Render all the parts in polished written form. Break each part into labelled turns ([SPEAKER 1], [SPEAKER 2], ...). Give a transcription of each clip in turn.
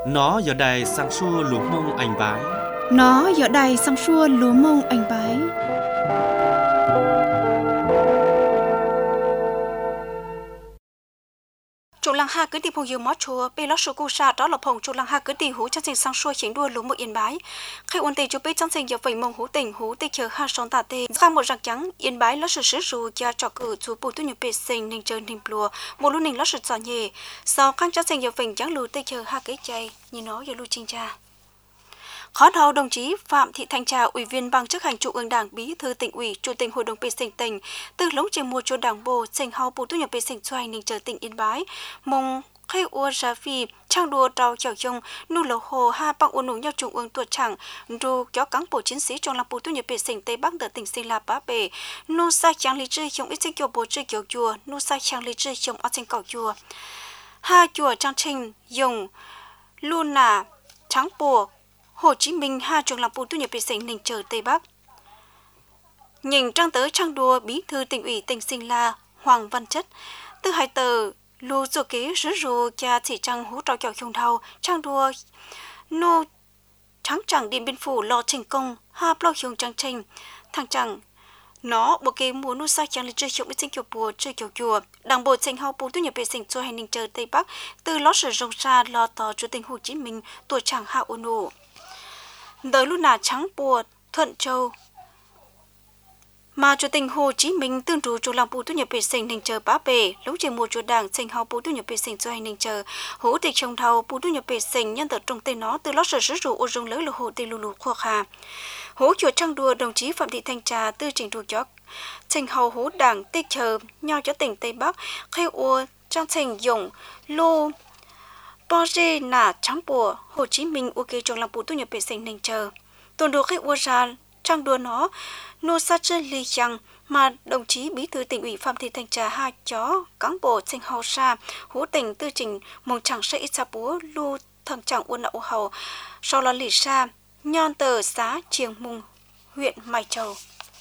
[SPEAKER 1] Nó giờ đây sang xua lúa mông anh bái.
[SPEAKER 2] Nó giờ đây sang xua lúa mông anh bái.
[SPEAKER 3] Chủ lăng ha cứ đi phong yêu mót chùa, bê lót số cu sa đó là phong chủ lăng ha cứ đi hú chân trình sang xua chiến đua lúa mông yên bái. Khi ôn tề chủ bê chân trình giờ vậy mông hú hú tề chờ ha son tà tề. Ra một rạc trắng yên bái lót sự rù cho trò cử chủ bù tu nhập bê sinh ninh chờ ninh plùa, một lúc ninh lót sự giỏi nhẹ. Sau khăn chân trình giờ vậy trắng lù tề chờ ha cái chay, nhìn nó giờ lưu chinh cha. Khót hầu đồng chí Phạm Thị Thanh Trà, Ủy viên Ban chấp hành Trung ương Đảng, Bí thư Tỉnh ủy, Chủ tịch Hội đồng bê sinh tỉnh, từ lống trên mùa cho Đảng bộ, trình hầu bù tu nhập bê sinh xoay ninh chờ tỉnh Yên Bái, mong khai ua ra phi trang đua trao chào chung nu lầu hồ ha bằng ôn nụ nhau Trung ương tuột chẳng ru cho cán bộ chiến sĩ trong làm bù tu nhập bê sinh tây bắc đợt tỉnh sinh là bá bể nu sa trang lý trư trong ít sinh kiểu bồ trư kiểu chùa nu sa trang lý trư trong ở trên cầu chùa ha chùa trang trình dùng luôn là trắng bùa Hồ Chí Minh ha trường làm bù tu nhập bê sinh ninh chờ tây bắc nhìn trang tới trang đua bí thư tỉnh ủy tỉnh sinh la Hoàng Văn Chất từ hai tờ lù dù kế rứ rù cha chỉ trang hú trao chào chung đầu trang đua nô trắng chẳng điện biên phủ lo thành công ha bao chung trang trình thằng chẳng nó bộ kế muốn nô sa trang lịch chơi chung sinh kiểu bùa chơi kiểu chùa đảng bộ thành hậu bù tu nhập vệ sinh cho hành ninh chờ tây bắc từ lót sử rồng ra lo tỏ chủ tịch Hồ Chí Minh tuổi chẳng hạ ôn nụ đời lúc nào trắng bùa Thuận Châu mà chủ tịch Hồ Chí Minh tương trú chủ lòng bù tu nhập vệ sinh ninh chờ bá bể lúc trên mùa chủ đảng thành hậu bù tu nhập vệ sinh cho hành ninh chờ hữu tịch trồng thầu bù tu nhập vệ sinh nhân tờ trong tên nó từ lót sở sử dụng ô dung lớn lục hồ tây lù khoa hà hữu chuột trang đua đồng chí Phạm Thị Thanh Trà tư trình thủ chó thành hậu hữu đảng tịch chờ nhau cho tỉnh Tây Bắc khai ua trang thành dụng lô bo rê nà trắng bùa Hồ Chí Minh ok trong lòng bù tu nhập vệ sinh ninh chờ tuần đua khai ua ra trang đua nó nô sa chân ly chăng mà đồng chí bí thư tỉnh ủy Phạm Thị Thanh Trà hai chó cán bộ thành hậu sa hú tỉnh tư trình mong chẳng sẽ ít sa búa lu thằng chẳng uôn nậu hầu sau là lì sa nhon tờ xã Triềng Mùng huyện Mai Châu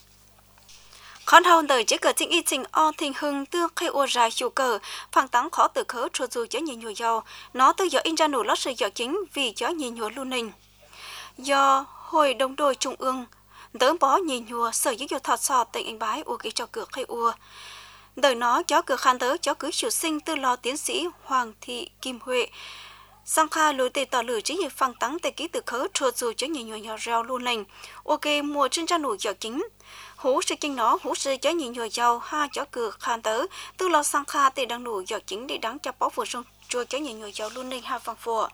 [SPEAKER 3] khán hầu đời chế cờ chính y trình o thình hưng tương khai ô ra hiệu cờ phẳng tắng khó từ khớ chua dù cho nhìn nhồi dầu nó từ giờ in ra nổ lót sự giờ chính vì cho nhìn nhồi luôn nình do hội đồng đội trung ương đỡ bó nhìn nhùa sở giáo dục thọ sò tỉnh Yên Bái ua cái cho cửa khai ua đời nó chó cửa khan tớ chó cứ chủ sinh tư lo tiến sĩ Hoàng Thị Kim Huệ sang kha lối tề tỏ lử chính hiệp phăng tắng tề ký từ khớ trôi dù cho nhìn nhùa nhỏ reo luôn lành ok mùa trên ra nụ giỏ chính hú sự kinh nó hú sự chó nhìn nhùa giàu ha chó cửa khan tớ tư lo sang kha tề đang nụ giỏ chính để đáng cho bó vừa sông chua chó nhìn nhùa giàu luôn lành ha phăng phùa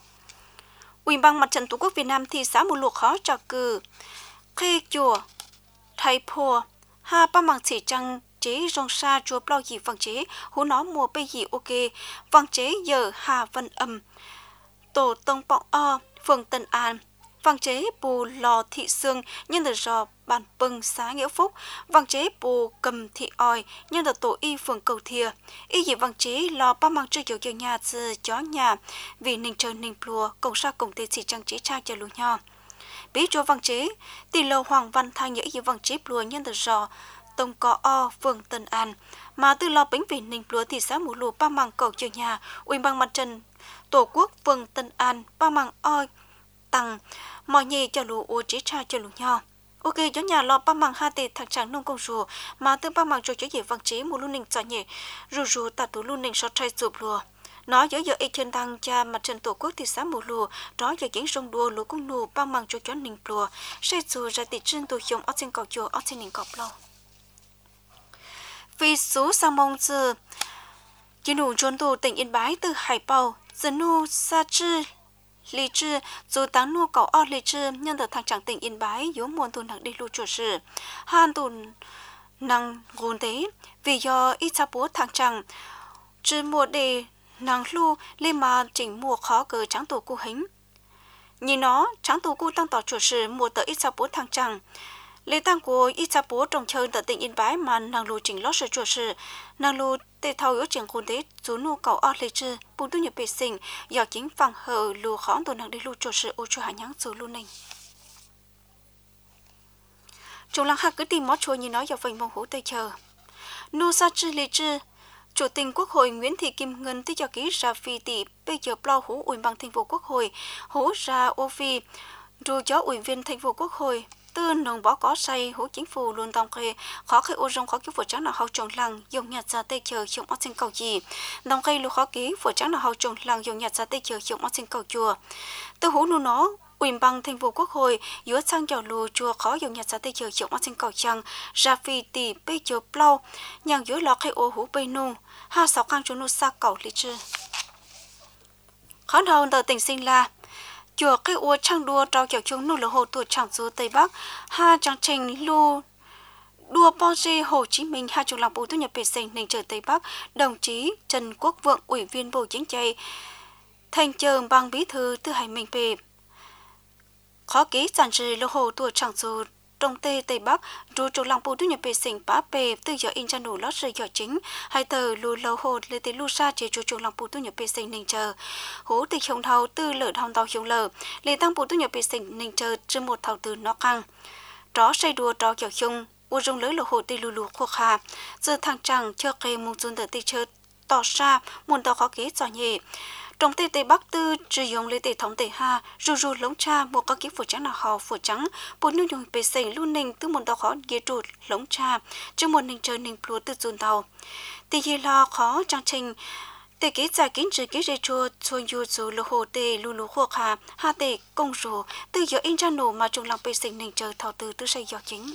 [SPEAKER 3] Ủy ban Mặt trận Tổ quốc Việt Nam thị xã Mù Luộc khó trò cử khê chùa thầy phùa ha ba mang chỉ trăng chế rong sa chùa bao gì vàng chế hú nó mùa bây gì ok vàng chế giờ hà vân âm tổ tông bọng o phường Tân An vàng chế bù lò thị sương nhân được rò bàn bưng xã Nghĩa Phúc vàng chế bù cầm thị oi nhân được tổ y phường Cầu Thìa y gì vàng chế lò ba mang chơi kiểu nhà từ chó nhà vì ninh trời ninh plùa cộng sa cộng tê chỉ trăng chế cha cho lúa nho bí cho văn chế tỷ lệ Hoàng Văn Thanh nhỡ như văn chế plùa nhân từ rò tông có o phường Tân An mà từ lò bánh vì ninh plùa thị xã Mù Lù ba mang cầu chiều nhà Ủy ban Mặt trận Tổ quốc phường Tân An ba mang oi tăng mọi nhì cho lù ô chế cha cho lù nho ok cho nhà lò ba mang hai tê thằng trắng nông công rùa mà từ ba mang rồi cho gì văn chế Mù Lu Ninh cho nhỉ rù tạ tủ Lu Ninh so trai sụp lùa nó giờ giờ trên đăng cha Mặt trận Tổ quốc thị xã Mù Lù đó giờ những sông đua lúa cung nù ba mang cho ninh plùa sẽ dù ra tị trên tổ chồng ở trên cầu chùa ở trên ninh cọp lâu vì số sang mong giờ chỉ đủ trốn tù tỉnh Yên Bái từ Hải Bào giờ nô sa chư lý chư dù táng nô cầu o lý chư nhân từ thằng chẳng tỉnh Yên Bái yếu muôn tù nặng đi lưu chủ sự han tù năng gồn tế vì do ít sa bố thằng chẳng chư mùa đề nàng lu lên mà chỉnh mùa khó cờ trắng tổ cu hính nhìn nó trắng tổ cu tăng tỏ chủ sự mùa tờ ít sa bố thằng chẳng lễ tang của ít sa bố trồng chơi tại tỉnh Yên Bái mà nàng lu chỉnh lót sự chủ sự nàng lu tê thâu yếu chỉnh khôn tế chú nô cầu o lê chư bùn tu nhập vệ sinh do chính phẳng hờ lu khó tổ nàng đi lu chủ sự ô cho hạ nháng số lu ninh chúng lăng hạ cứ tìm mót chua như nói do vành mong hú tây chờ nô sa chư lê chư Chủ tịch Quốc hội Nguyễn Thị Kim Ngân tí cho ký ra phi tỷ bây giờ plau hú ủy ban thành phố Quốc hội hú ra ô phi rồi cho ủy viên thành phố Quốc hội tư nông bó có say hú chính phủ luôn đồng kề khó khăn ô rong khó ký phụ trắng là hậu trồng làng dùng nhặt ra tê chờ dùng ở trên cầu gì đồng kề lúc khó ký phụ trắng là hậu trồng làng dùng nhặt ra tê chờ dùng ở trên cầu chùa tư hú nu nó ủy ban thành phố Quốc hội giữa sang dầu lùa chùa khó dùng nhặt ra tê chờ dùng ở trên cầu trăng ra phi tỷ bây giờ plau nhàng giữa lọ khai ô hú bây nu ha sáu căn chú nu xa cầu lý trư khó đầu tờ tỉnh sinh là chùa cái ô trang đua trao kiểu chúng nụ lửa hồ tuổi chẳng du Tây Bắc ha trang trình lưu đua Porsche Hồ Chí Minh ha chủ lòng bố thu nhập vệ sinh nền trời Tây Bắc đồng chí Trần Quốc Vượng ủy viên Bộ Chính trị thành trường bằng bí thư tư hành mình về khó ký giản dị lửa hồ tuổi chẳng du trong Tây Bắc rồi chủ lòng bố thu nhập vệ sinh bá bề từ giờ in trang đủ lót rơi giờ chính hai tờ lùa lầu hồ lê tê lu sa chỉ chủ lòng bố thu nhập vệ sinh nền trời hố tịch hồng thầu tư lở hồng tàu hiếu lở lê tăng bố thu nhập vệ sinh nền trời trên một thầu từ nó căng đó xây đua đó kiểu chung u dung lưới lầu hồ tê lù lù khô kha giờ thằng chẳng chưa kê mùng dun tờ tê chơi tỏ ra muốn tàu khó ký giỏi nhẹ trong Tây Bắc tư sử dụng lấy tê thống tê ha ru lống cha một các ký phủ trắng là hò phủ trắng bộ nhu dùng bề sành luôn ninh từ một tàu khó ghé trụ lống cha trước một ninh trời ninh plua từ dùn tàu tê gì lo khó trang trình tê ký giải kín trừ ký dây chua xuân du dù lô hồ tê lù lù khô hà ha tê công rù từ giờ in ra nổ mà trùng lòng bề sành ninh trời thảo từ từ xây gió chính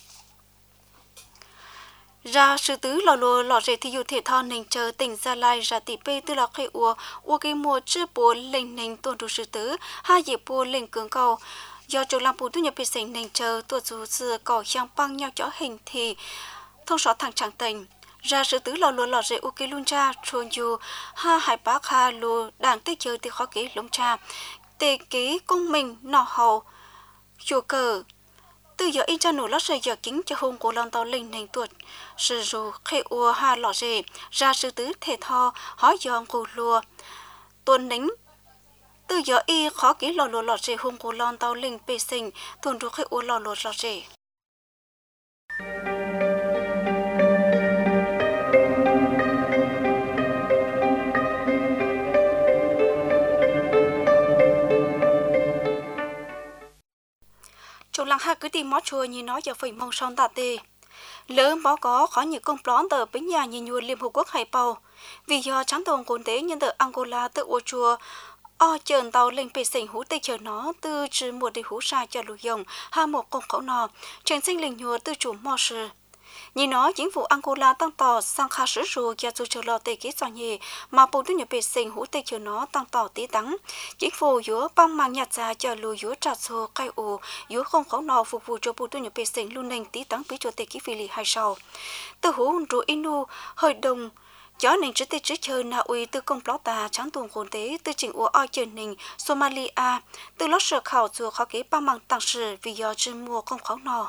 [SPEAKER 3] ra sư tứ lò lùa lò rễ thì dù thể thao nền chờ tỉnh Gia Lai ra tỷ pê tư lò khê ua cái mùa chưa bố lệnh nền tuần đủ sư tứ hai dịp bố lệnh cường cầu do chỗ làm bố thu nhập vệ sinh nền chờ tuần dù sư cầu sang băng nhau cho hình thì thông số thằng chẳng tỉnh ra sư tứ lò lùa lò rễ cái luôn cha chuồn dù ha hải bác ha lùa đảng tê chờ thì khó ký lông cha tê ký công mình nọ hậu chùa cờ từ giờ in cho nổ lót rơi giờ kính cho hôn của lòng tàu linh nền tuột sử dụng khê ua ha lọ rề ra sư tứ thể thao hỏi giòn của lùa tuần nính từ giờ y khó ký lò lùa lọ rề hôn của lòng tàu linh bê sinh tuần ruột khê ua lò lùa lọ rề chỗ lăng ha cứ tìm mót chùa như nói giờ phải mong son tạ tê lớn bó có khó như công plón tờ bến nhà như nhuồn Liên Hợp Quốc hải bầu vì do trắng tồn cồn tế nhân tờ Angola tự ô chùa chờn tàu lên bề sảnh hú tây chờ nó từ trừ một để hú xa cho lù dòng ha một công khẩu nọ trên sinh linh nhùa từ chủ mò sư nhìn nó chính phủ Angola tăng tỏ sang khá sử dụng cho dù chờ lò tây ký cho nhẹ mà bộ tư nhập bề sảnh hú tây chờ nó tăng tỏ tí tắng chính phủ dúa băng mang nhặt ra cho lù dúa trà xô cây ủ dúa không khẩu nọ phục vụ cho bộ tư nhập bề sảnh luôn nền tí tắng bí cho tây ký phi lì hai sau từ hú rồi inu hơi đồng chó nền trước tây trước chơi na uy từ công plot ta trắng tuồng khôn tế từ trình ủa oi chơi nền Somalia từ lót sở khảo chùa khó ký băng mang tăng sử vì do trên mua không khẩu nọ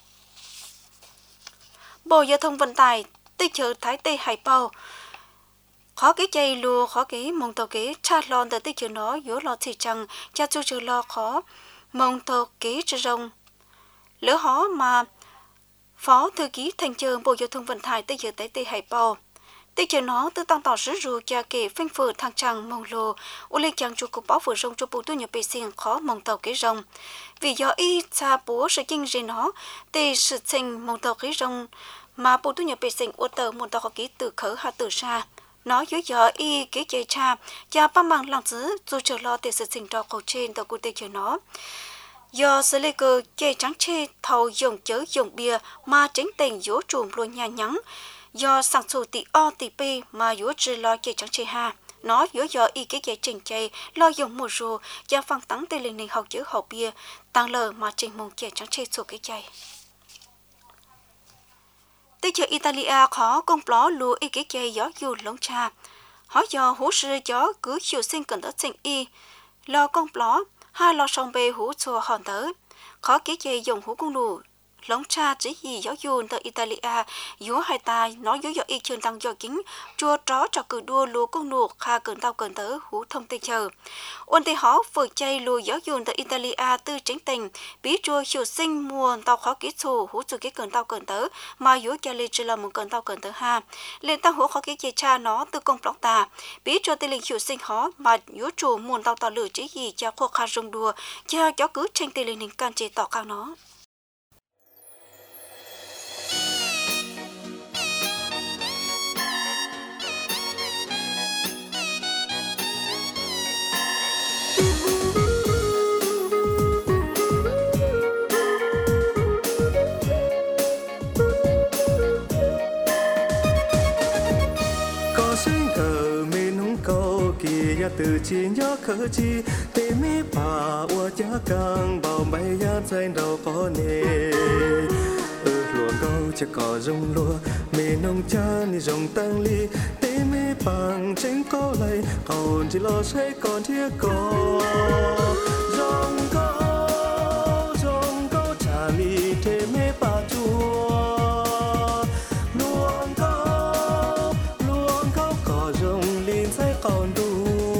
[SPEAKER 3] Bộ Giao thông Vận tải tây chợ Thái Tây Hải Bào khó cái dây lùa khó cái mong tàu cái cha lon từ tây chợ nó yếu lọt thì chẳng cha chú chợ lo khó mong tàu cái chợ rồng lỡ hó mà phó thư ký thành trường Bộ Giao thông Vận tải tây chợ Thái Tây Hải Bào tây chợ nó từ tăng tỏ sử dụng cho kể phanh phở thang chẳng mong lô u lên chẳng chú cục báo phở rồng cho bộ tu nhập bề xiên khó mong tàu cái rồng vì do y cha bố sự kinh gì nó tây sự trình mong tàu cái rồng mà bộ tu nhập bề xiên ô tờ một tàu khó ký từ khởi hạ từ xa nó dưới giờ y cái chơi cha ba mang lòng giữ dù chờ lo tây sự trình trò cầu trên tàu của tây chợ nó do sự lê cơ chơi trắng chê thầu dùng chớ dùng bia mà tránh tình dỗ chuồng luôn nhà nhắn do sản xuất tỷ o tỷ p mà dỗ trừ lo chơi trắng chê ha nó dỗ giờ y cái chơi trình chơi lo dùng một rùa gia phăng tắng tây lên này học chữ học bia tăng lờ mà trình mong chơi trắng chê số cái chơi tây chợ Italia khó công pló lùa y cái chơi gió dù lông cha hỏi do hú sư gió cứ chiều sinh cần đó trình y lo công pló hai lo sông bê hú chùa hòn tới khó cái chơi dùng hú cung lù lóng cha chỉ gì giáo dồn từ Italia yếu hai tài nói yếu ý trường tăng do kính chua tró cho cử đua lúa công nụ kha cơn tao cơn tớ hú thông tê chờ ôn tê hó vừa chay lùi giáo dồn từ Italia tư chính tình bí chua chiều sinh muôn tao khó kỹ xù hú chua cái cơn tao cơn tớ mà yếu cho lên chỉ là một cơn tao cơn tớ ha lên tao hú khó cái chia cha nó từ công lóc tà bí chua tê lên chiều sinh hó mà yếu chủ muôn tao tao lử chỉ gì cho khô kha rung đùa cho gió cứ tranh tê lên can chế tỏ cao nó
[SPEAKER 4] từ chỉ nhớ khờ chi tê mi bà ua cha càng bao bay ya trên đầu có nề luồng câu chỉ có rung lúa mì nông cha ni rong tăng ly tê mi bằng chính có lấy còn chỉ lo say còn thiết có rong câu trả ly tê mi bà chua luồng câu có rong lên say còn đủ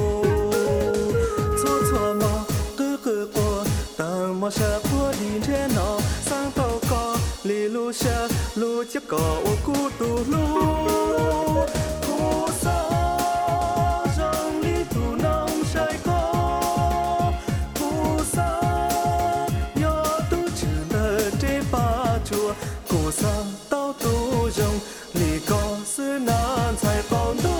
[SPEAKER 4] sa qua đi thế nào sang tàu có lì lu sa lu chiếc cò ô cu tu lu cu sa rong đi tu nông say có cu sa yo tu chữ đời chế ba chùa cu sa tao tu rong lì có sư nan sai còn tu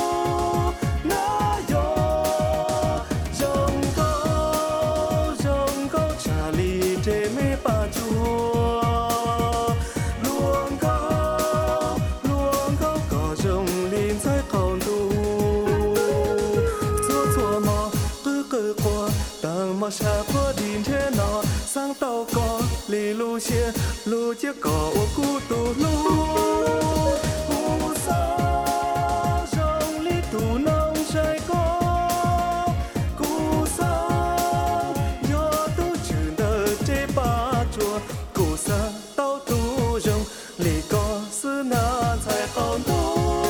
[SPEAKER 4] sa qua đi thế nào sang tàu có lì lu xe lu chiếc cò ô cu tu lu cu sa rong li tu nông say có cu sa yo tu chữ đời chế ba chùa cu sa tàu tu rong lì có sư na sai còn tu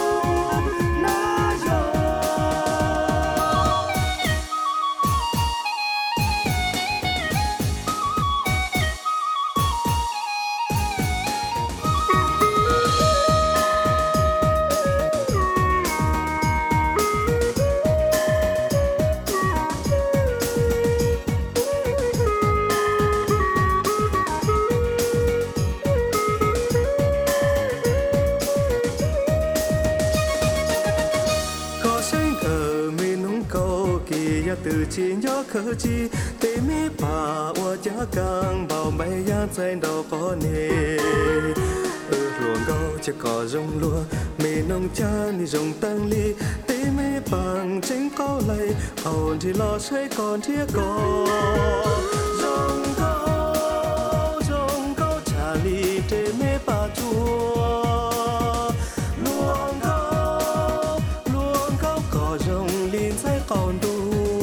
[SPEAKER 4] từ chỉ nhớ khờ chi tê mi bà ua cha càng bao bay ya trên đầu có nề luồng câu chỉ có rong lúa mì nông cha ni rong tăng ly tê mi bằng chính có lấy hồn thì lo say còn thiết có rong câu trả ly tê mi bà chua luồng câu có rong lên say còn đủ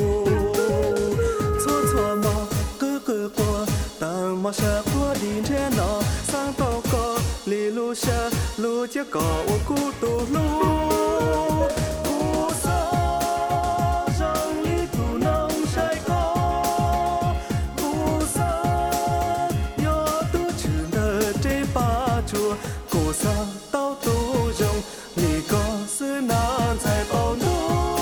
[SPEAKER 4] mà sa qua đi thế nào sang tàu có lì lu sa lu chiếc cò ô cu tu lu cu sa rong li tu nông say có cu sa yo tu chữ đời chế ba chùa cu sa tao tu rong lì có sư nan sai bao nu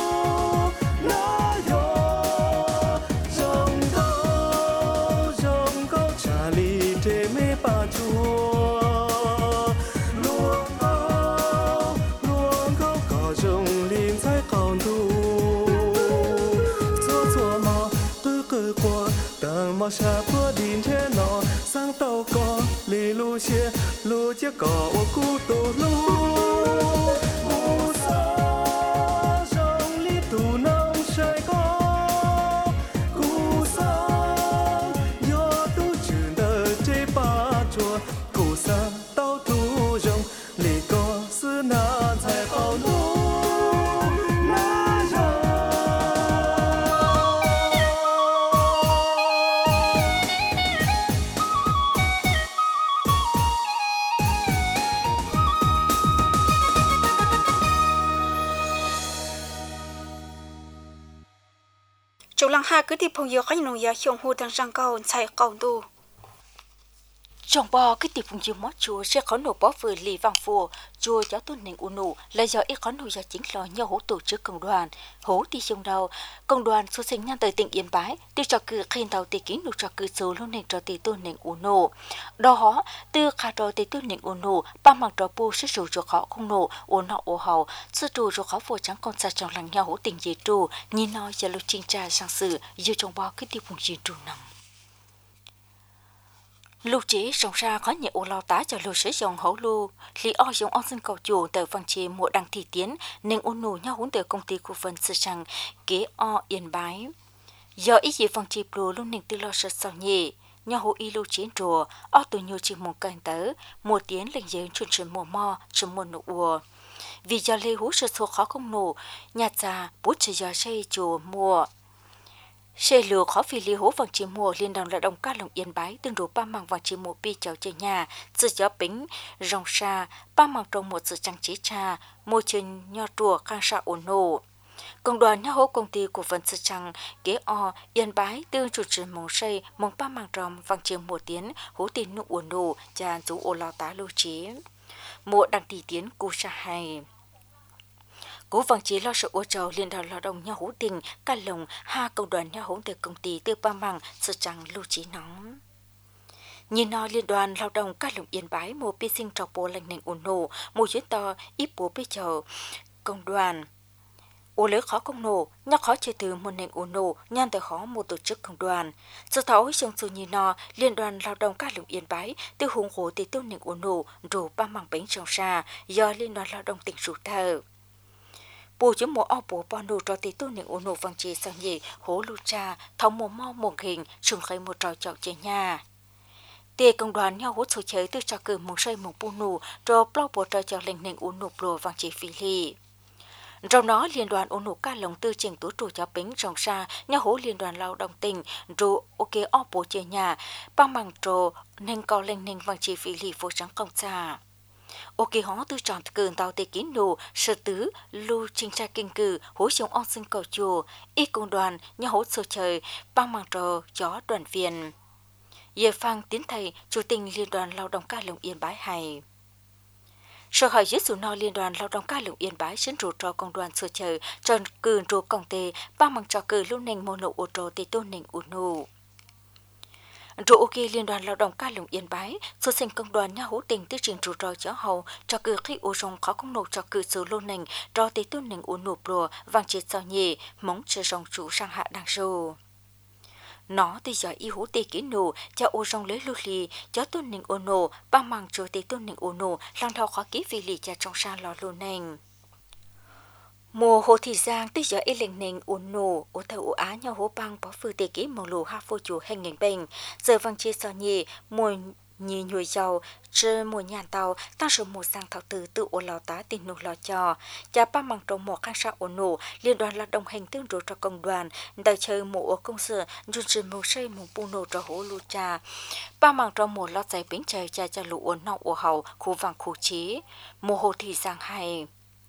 [SPEAKER 4] mà sa qua đi thế nào sang tàu có lì lu xe lu chiếc cò ô cu tu lu cu sa rong li tu nông say có cu sa yo tu chữ đời chế ba chùa cu sa tao tu rong lì có sư nan sai bao nu
[SPEAKER 3] lăng ha cứ tiếp phong yêu khách nông gia hiong hu đang sang cầu chạy cầu tu
[SPEAKER 5] trong bò cái tiệp phụng chiều mót chùa sẽ có nổ bó vừa lì vàng phù chùa cho tôn nền u nụ là do ít có nụ do chính lo nhau hỗ tổ chức công đoàn hỗ đi trong đầu công đoàn xuất sinh nhân tới tỉnh Yên Bái tiêu cho cử khi tàu tỷ kín nụ cho cử số luôn nền cho tỷ tôn nền u nụ đó từ khá rồi tỷ tôn nền u nụ ba mặt trò pu sẽ rủ cho họ không nổ u nọ u hậu sư trù cho họ phù trắng con sa trong làng nhau hỗ tình gì trù nhìn nói giờ lúc trình tra sang sự yêu trong bò cái tiệp phụng chiều trù nằm lưu chế sống ra có nhiều ô lao tá cho lưu sử dụng hậu lưu lý o dùng on sinh cầu chủ từ văn chế mùa đăng thị tiến nên ôn nụ nhau huấn từ công ty cổ phần sự sang kế o Yên Bái do ý gì văn chế pro luôn nên từ lo sợ sau nhẹ nhau hồ y lưu chế rùa o từ nhiều chỉ một cảnh tới mùa tiến lên dưới chuẩn chuẩn mùa mò chuẩn mùa nụ ùa vì do lê hú sự số khó không nụ nhà già bút chỉ do xây chùa mùa xe lừa khó phi li hố vàng chỉ mùa liên đồng là đồng ca lòng Yên Bái tương đối ba mảng vàng chỉ mùa pi chào chơi nhà sự gió bính rong xa ba mảng trong một sự trang trí trà môi trường nho trùa khang sa ổn nổ công đoàn nhà hố công ty của phần sự trang kế o Yên Bái tương chủ trì mong xây mong ba mảng trong vàng chỉ mùa tiến hố tin nụ ổn nổ trà rú ô lao tá lưu trí mùa đăng tỷ tiến cu sa hay cố vàng chế lo sợ ô trầu liên đoàn lao động nhau hữu tình cả lồng ha công đoàn nhau hữu từ công ty từ ba mảng sự chẳng lưu trí nóng nhìn nó liên đoàn lao động cả lồng Yên Bái mùa pi sinh trọc bố lành nền ổn nổ mùa chuyến to ít bố pi chờ công đoàn ô lớn khó công nổ nhắc khó chơi từ một nền ổn nổ nhan tới khó một tổ chức công đoàn sự thấu trong sự nhìn nó liên đoàn lao động cả lồng Yên Bái từ hùng khổ từ tôn nền ổn nổ rủ ba mảng bánh trồng xa do liên đoàn lao động tỉnh rủ thờ bù chấm mùa o bù bao nụ cho tí tu nền ổn nụ vàng chi sang nhị hố lu cha thống mùa mau mùa hình sừng khơi một trò chậu chơi nhà tề công đoàn nhau hút số chơi từ trò cử mùng xây mùng bu nụ rồi bao bộ trò chậu lệnh nền ổn nụ bùa vàng chi phi li trong đó liên đoàn ổn nụ ca lồng tư trình tú trụ cho bính rồng xa nhau hố liên đoàn lao động tỉnh rồi ok o bù chơi nhà bằng bằng trò nên cao lệnh nền vàng chi phi li vô trắng công xa ok hóa tư chọn cường tàu tây kín nụ sở tứ lưu trình tra kinh cử hối sống on sinh cầu chùa y công đoàn nhà hỗ trợ trời bằng màng trò gió đoàn viên Ye Phang tiến thầy chủ tịch liên đoàn lao động ca lồng Yên Bái hay sở hỏi dưới sự no liên đoàn lao động ca lồng Yên Bái xin rủ cho công đoàn sở trời tròn cử rủ công tề bằng màng trò cử lưu nền mô nộ ô trò tây tôn nền ủ nụ rồi ok liên đoàn lao động ca lồng Yên Bái xuất sinh công đoàn nhà hỗ tình tiêu trình rủ rò chở hậu cho cử khi ô rong khó công nộp cho cử số lô nền do tế tôn nền ủ nộp rùa vàng chết sao nhẹ móng chờ rong chủ sang hạ đang rồ nó thì giỏi y hữu tê kỹ nổ cho ô rong lấy lưu lì cho tôn nền ủ nổ ba màng rồi tế tôn nền ủ nổ lang thao khó kỹ vì lì cho trong sang lò lô nền mùa hồ thị giang tới giờ ấy lệnh nền ổn nổ ô thầu á nhau hố băng bỏ phư tê kỹ màu lù ha phô chủ hành ngành bệnh giờ vang chia so nhẹ mùa nhì nhồi dầu chơi mùa nhàn tàu tăng số mùa sang thảo từ tự ô lao tá tình nụ lò cho ba mảng trong một khang sa ổn nổ liên đoàn lao động hành tương đối cho công đoàn đại chơi mùa công sở dùng chơi mùa xây mùa bu nổ cho hố lu cha ba mảng trong một lót giấy bánh trời cha lũ ổn nọ ổ hậu khu vàng khu trí mùa hồ thị giang hay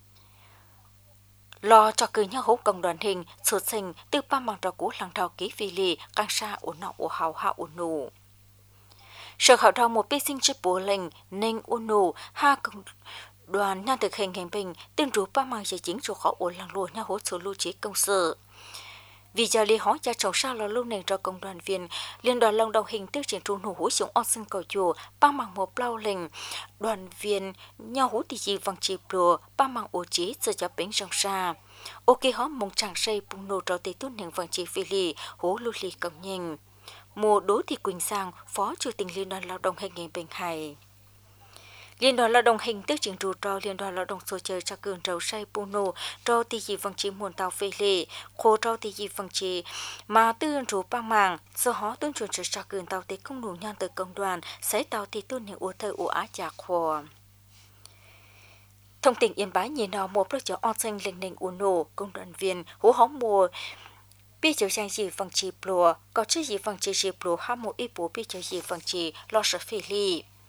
[SPEAKER 5] lo cho cử nhau hỗ công đoàn hình xuất sinh từ ba mảng trò cũ làng thảo ký phi lì càng xa ổn nọ ổ hào hạ ổn nụ sở khảo thao một pi sinh chip bố lệnh nên ổn nụ ha công đoàn nhà thực hành hành bình tương trú ba mảng giải chính cho khó ổn làng lùa nhau hỗ số lưu trí công sở vì giờ lý hóa cha trồng sa lo lưu nền cho công đoàn viên liên đoàn lao động hình tiêu triển trung hữu hữu dụng on sinh cầu chùa ba mảng một lao lệnh đoàn viên nhau hữu tỷ gì vàng chip rùa ba mảng ổ trí giờ cho bánh rong sa ok hóa mong chẳng xây bùng nổ trò tây tốt nền vàng chip phi lì hữu lưu lì công nhanh mùa Đỗ Thị Quỳnh Sang phó chủ tịch liên đoàn lao động hành nghề Bình Hải liên đoàn lao động hình tiêu chỉnh rù trò liên đoàn lao động số chơi cho cường trầu say puno trò tỷ dị vàng chỉ muôn tàu phê lệ khô trò tỷ dị vàng chỉ mà tư rù băng màng do họ tuyên truyền cho cường tàu tây công đủ nhan từ công đoàn xây tàu tỷ tuân hiệu ô thơ ô á trả khô thông tin Yên Bái nhìn nào một project on sinh lên nền u nổ công đoàn viên hú hóng mùa biết cháu sang gì vàng chỉ plua có chứ gì vàng chỉ plua ham một ít bố biết cháu gì vàng chỉ lo sợ phê lệ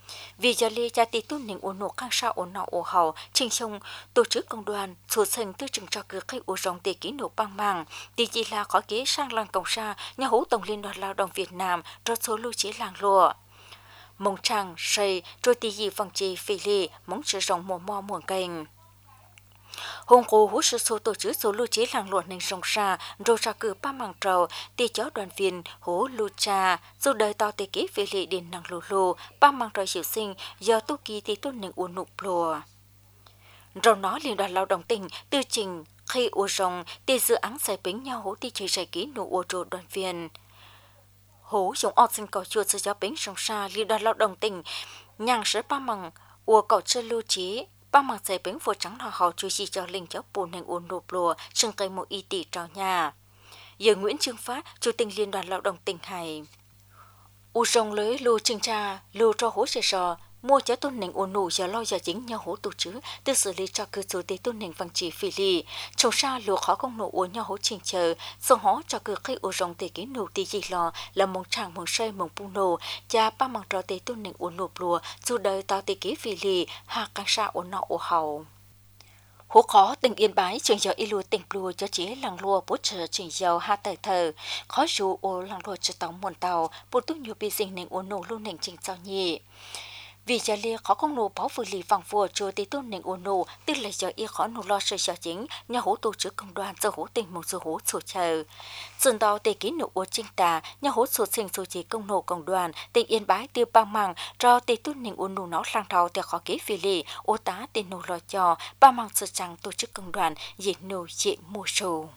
[SPEAKER 5] Vì giờ lê cha tí tu nỉnh ổn nổ căng sao ổn nọ ổ hậu, trình xong tổ chức công đoàn, số sinh tư chừng cho cứ khách ổ rong tê ký nổ băng màng, tí chỉ là có kế sang làng cộng sa, nhà hữu Tổng Liên đoàn Lao động Việt Nam, cho số lưu chế làng lụa. Mông trăng, xây, rồi tí gì vòng trì phê lì, mong sử dụng mùa mò muộn kênh. Hùng cố hú sự số tổ chức số lưu chế làng lụa nền rong sa, rồi ra cử ba màng trầu, tí chó đoàn viên hú lưu cha, dù đời tao tê ký phê lì đến năng lù lù, ba màng trầu hiệu sinh, do tu kỳ tí tu nền uốn nụ lùa. Rồi nó Liên đoàn Lao động tỉnh tư trình khi ua rong tí dự án giải bính nhau hú tí chơi giải ký nụ ua trồ đoàn viên. Hú dùng ọt sinh cầu chuột sự giáo bính rong sa Liên đoàn Lao động tỉnh, nhàng sở ba màng ua cầu chơi lưu chế, ba màng giải bính vô trắng họ họ chú gì cho linh cháu bù nền uốn nụ lùa, sừng cây một y tỷ trò nhà. Giờ Nguyễn Trương Phát, Chủ tịch Liên đoàn Lao động tỉnh Hải. U rong lưới lưu trình tra, lưu cho hú sẽ sò, mua cho tôn nền ổn nụ giờ lo giờ chính nhau hố tổ chứ từ xử lý cho cơ số tế tôn nền bằng chỉ phi lì trong xa lúa khó công nụ uống nhau hố trình chờ xong hó cho cơ khi ổ rong tế ký nụ tì gì lo là mong chẳng mong xây mong pu nụ cha ba mong trò tế tôn nền ổn nụ lùa dù đời tao tế ký phi lì hạ càng xa ổn nọ ổ hậu. Hố khó tỉnh Yên Bái trường giờ y lùa tỉnh lùa cho chế làng lùa bố trợ trình dầu hạ tờ thờ khó dù ô làng lùa cho tàu muôn tàu bố túc nhiều bị dình nền ổn nụ luôn nền trình sao nhỉ. Vì giờ lia khó công nụ bảo vừa lì vàng vừa cho tí tôn nền ổn nụ tức là giờ y khó nụ lo sự giờ chính nhà hố tổ chức công đoàn giờ hố tỉnh một giờ hố sổ chờ dần đó tê ký nụ ổ trinh tà nhà hố sổ sinh sổ chế công nụ công đoàn tỉnh Yên Bái tiêu băng màng cho tí tôn nền ổn nụ nó sang thầu theo khó kế phi lì ô tá tên nụ lo cho ba màng sự chẳng tổ chức công đoàn diện nụ diện mùa sổ.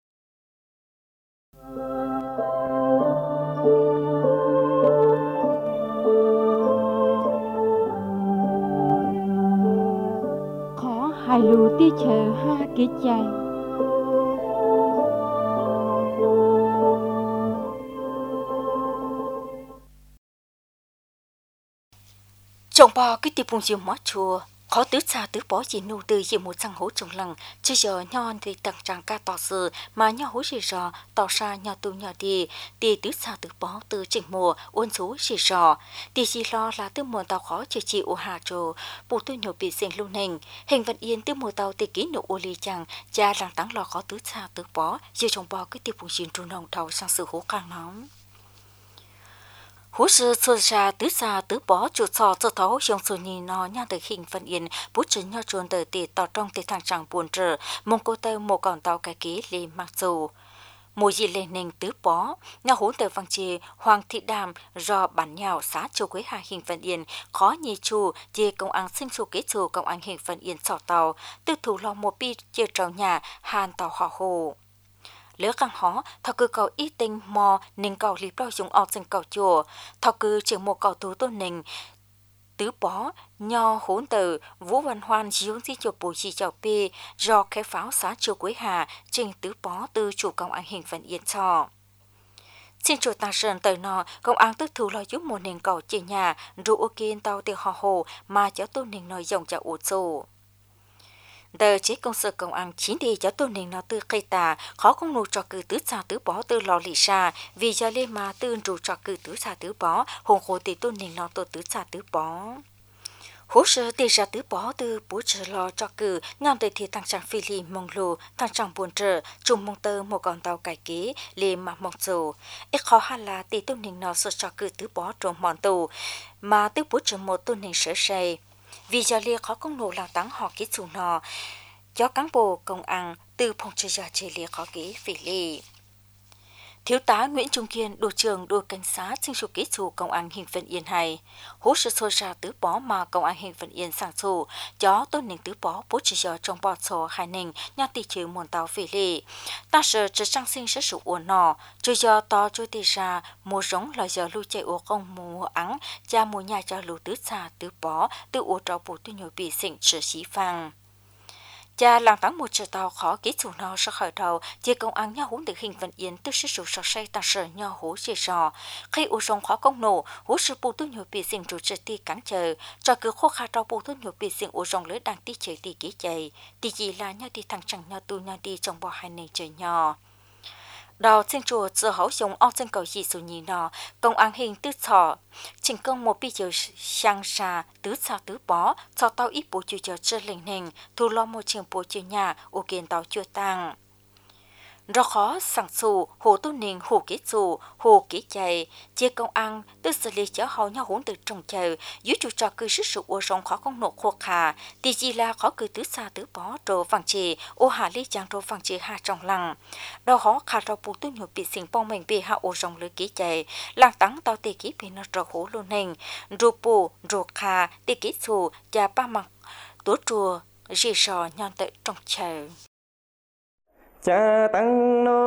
[SPEAKER 6] hai lù tí chờ ha kỹ chạy
[SPEAKER 5] Chồng bò cái tiệp bùng diều mót chùa khó tứ xa tứ bó gì nụ từ gì một sang hố trồng lằng chứ giờ nhon thì tặng trang ca tỏ sự mà nhau hố gì rò tỏ xa nhau tu nhau đi tứ xa tứ bó từ chỉnh mùa uốn số gì rò tì gì lo là tứ mùa tàu khó chỉ chịu hà trồ bù tu nhổ bị sinh lưu nền hình vận yên tứ mùa tàu tì ký nụ ô ly chẳng cha làng tắng lo khó tứ xa tứ bó giờ chồng bò cái tiệp bùng diều trù nồng thầu sang sự hố càng nóng. Hú sư xưa ra tứ xa tứ bó chuột sò cho thấu dòng sổ nhì nó nha từ hình phân yên bút chân nhau chuồn từ tì tỏ trong tì thằng chẳng buồn trở mong cô tơ một còn tàu cái ký lì mặc dù mùi gì lên nền tứ bó nhà hú từ văn chì Hoàng Thị Đàm do bản nhào xã châu quế hà hình phân yên khó nhì chu chì công an sinh su kế chu công an hình phân yên sọ tàu tư thủ lo một pi chia trầu nhà hàn tàu họ hồ. Lỡ càng hó, thọ cư cầu ý tinh mò nên cầu liếp đo dùng ọt sinh cầu chùa, thọ cư trường một cầu tú tôn nình tứ bó, nho hốn tử, vũ văn hoan dưỡng di chùa bùi chi chào bê, do khai pháo xã chùa Quế Hà, trình tứ bó từ chủ công an hình phần yên cho. Xin chùa ta sơn tới nọ, công an tức thủ lo giúp một nền cầu chỉ nhà, rủ ô kiên tàu tiêu họ hồ mà cháu tôn nình nói dòng cho ủ sổ. Đờ chế công sở công an chính thì cho tôn nền nó từ cây tà khó công nụ cho cử tứ xa tứ bó từ lò lì xa vì giờ lên mà tư rủ cho cử tứ xa tứ bó hồn khổ thì tôn nền nó tổ tứ xa tứ bó hỗ trợ tỷ ra tứ bó từ bố trợ lò cho cử nhằm tới thì thằng chàng phi lì mong lù thằng chàng buồn trở trùng mong tơ một con tàu cải kế lên mà mong dù ít khó khăn là tỷ tôn nền nó sợ cho cử tứ bó trồng mòn tù mà tứ bố trợ một tôn nền sở say vì giờ lia khó công nổ làng tắng họ kỹ chủ nọ cho cán bộ công an từ phòng chơi giờ chơi lia khó kỹ vì lì thiếu tá Nguyễn Trung Kiên đội trưởng đội cảnh sát sinh số kỹ chủ công an hình phần Yên hay hỗ trợ sôi ra tứ bó mà công an hình phần Yên sang chủ cho tôn nền tứ bó bố chỉ giờ trong bọt số hai nền nhà tỷ trừ một tàu vì lì ta sợ chỉ trang sinh sẽ sụp uốn nọ cho giờ to cho tỷ ra mua giống là giờ lưu chạy ô công mua ắng cha mua nhà cho lưu tứ xa tứ bó từ ô trò bù tư nhiều bị sinh sự xí phăng cha làng táng một triệu tàu khó kỹ chủ nó sẽ khởi đầu chia công an nhau hú được hình vận yên từ sự sụp sọ say ta sợ nhau hú chia sò khi u sông khó công nổ hú sự bù tu nhiều bị sinh chủ trực ti cắn chờ cho cứ khô khá trao bù tu nhiều bị sinh u sông lưới đang ti chơi ti kỹ chạy ti gì là nhau đi thằng chẳng nhau tu nhau đi trong bò hai này chơi nhau Đào trên chùa giờ hậu dùng ao trên cầu dị số nhì nọ, công an hình tứ thọ, trình công một bây giờ sang xa, tứ sao tứ bó, cho tao ít bố chùa chơi lệnh hình, thu lo một trường bố chùa nhà, ô kiến tao chùa tăng. Rõ khó sẵn sù, hồ tu ninh, hồ kế sù, hồ kế chạy, chia công an, tư xử lý chở hậu nhau hỗn từ trồng chờ, dưới chủ trò cư sức sự ua rong khó công nộ khô khả, thì gì là khó cư tứ xa tứ bó, rồi vàng trì, ô hạ lý chàng rồi vàng trì hạ trong lăng. Đó khó khả rõ bù tu nhục bị sinh bong mình bị hạ ua rong lưới kế chạy, làng tắng tao tì ký bị nó rõ hổ luôn hình, rù bù, rù khả, tì ký sù, và ba mặt, tố chùa, rì sò nhon tự trồng chờ.
[SPEAKER 4] cha tăng nô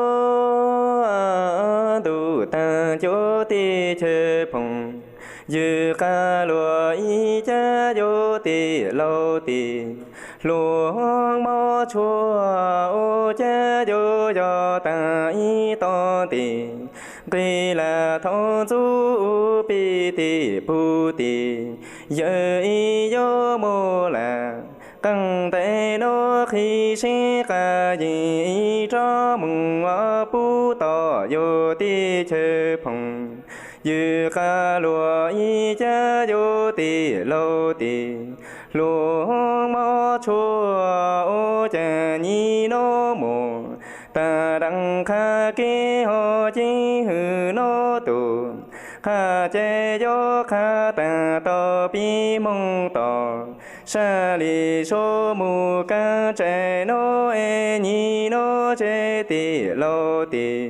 [SPEAKER 4] tu ta cho ti chê phong dư ca lúa y cha yo ti lâu ti lúa mò chua ô cha yo yo ta y to ti tuy là thọ du pi ti pu ti giờ y yo mô là căng tay nó khi sẽ cả gì cho mừng pu tỏ vô ti chơi phong dư ca lúa y cha vô ti lâu ti lúa mò chua ô cha nhi nó mồ ta đăng kha kế ho chi hư nó tù kha che yo kha ta to pi mong to sa li so mu ca che no e ni no che ti lo ti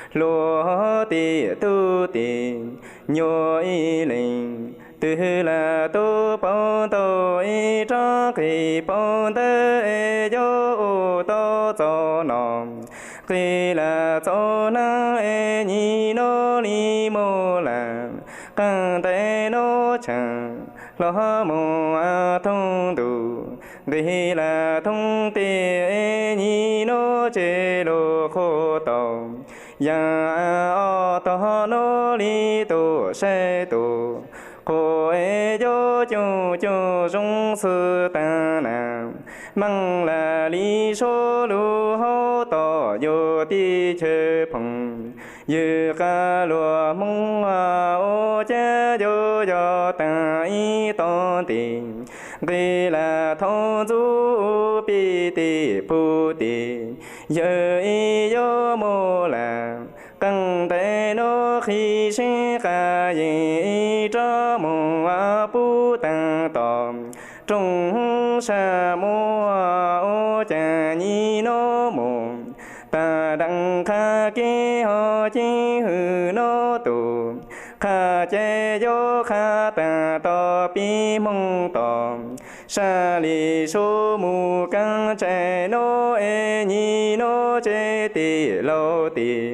[SPEAKER 4] lo ti tu ti nyo y linh từ là tu phong tu y cho kỳ phong tơ e yo to cho nom kỳ là cho na e ni no li mô là căng tay nó chẳng lo mô a thông đủ kỳ là thông ti e ni no che lo khô tàu ya o to no li tu se tu cô e yo chu chu rong sư ta nam mang là lý số lu hô to yo ti chê phong dư ca lúa mong ô cha yo yo ta y to ti tuy là thọ du pi ti pu ti giờ y yo mô là căng tay nó khi sẽ cả gì cho mùa pu tăng tòm trong sa mô ô cha nhi nó mồ ta đăng kha kế ho chi hư nó tù kha che yo kha ta to pi mong tòm sa li số mu căng che nó e nhi nó che ti lâu ti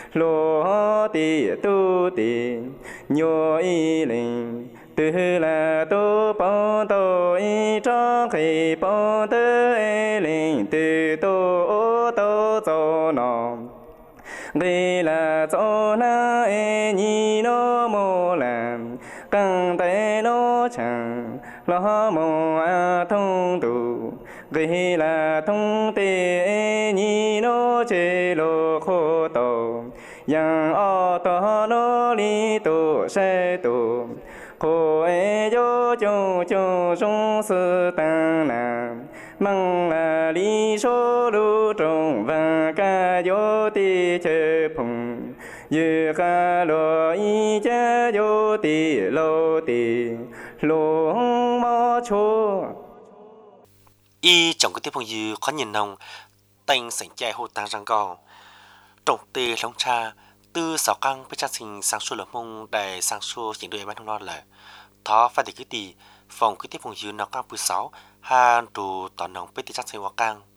[SPEAKER 4] lo ti tu ti nyo y linh từ là tu phong tu y cho khi phong tơ e linh từ tu ô tô cho nom đây là cho na e nhi nó mô làm căng tay nó chẳng lo mô a thông tu đây là thông ti e nhi nó che lo khô tàu yang o to no li tu se tu cô e yo chu chu sung sư tăng nam mang là lý số lu trong và ca yo ti chê phong dư ca lo y cha yo ti lo ti lo mò chua
[SPEAKER 1] y trong cái tiếp phong dư khó nhìn nồng tành sảnh chạy hồ tăng răng gò trọng tê lông cha từ sáu căng với cha sinh sang xuôi lửa mông để sang xuôi những đôi ban thông non là thọ phát để cái tì phòng cái tiếp phong dư nó căng bự sáu hà đủ tỏ nồng với cha sinh hoa căng